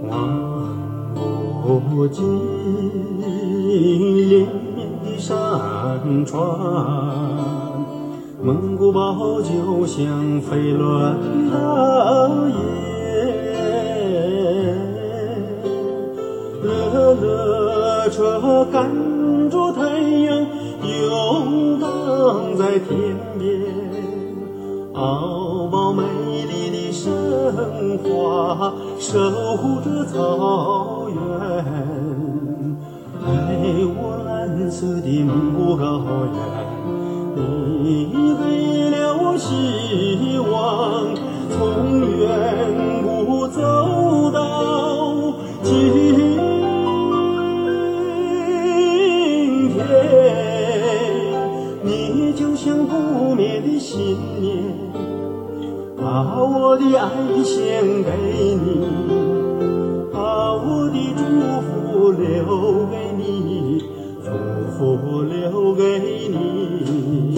望不尽连绵的山川，蒙古包就像飞乱的夜，勒勒车赶着太阳游荡在天边，敖包美丽的神话守护着草原，爱我蓝色的蒙古高原，你给了我希望，从远古走到今天，你就像不灭的信念，把我的爱献给你，把我的祝福留给你，祝福留给你。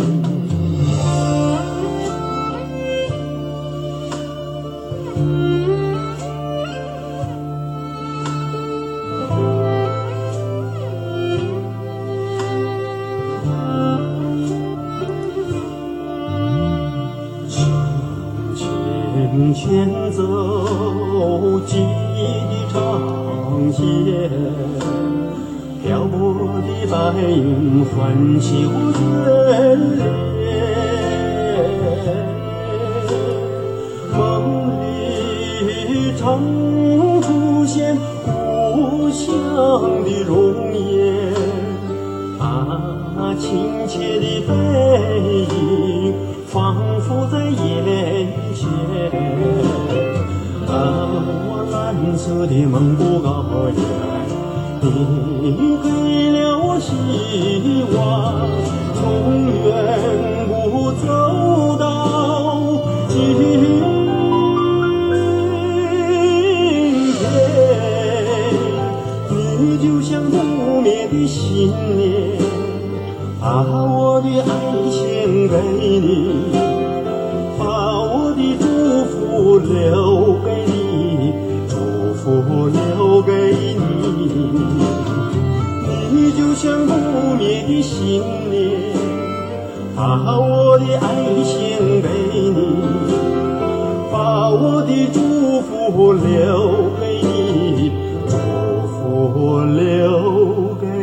向前走，记忆的长线，漂泊的白云唤起我眷恋，梦里常出现故乡的容颜，亲切的背影仿佛在眼前，我蓝色的蒙古高原，你给了我希望，从远古走到今天，你就像不灭的信念，把我的爱献给你，把我的祝福留给你，祝福留给你。你就像不灭的信念，把我的爱献给你，把我的祝福留给你，祝福留给你。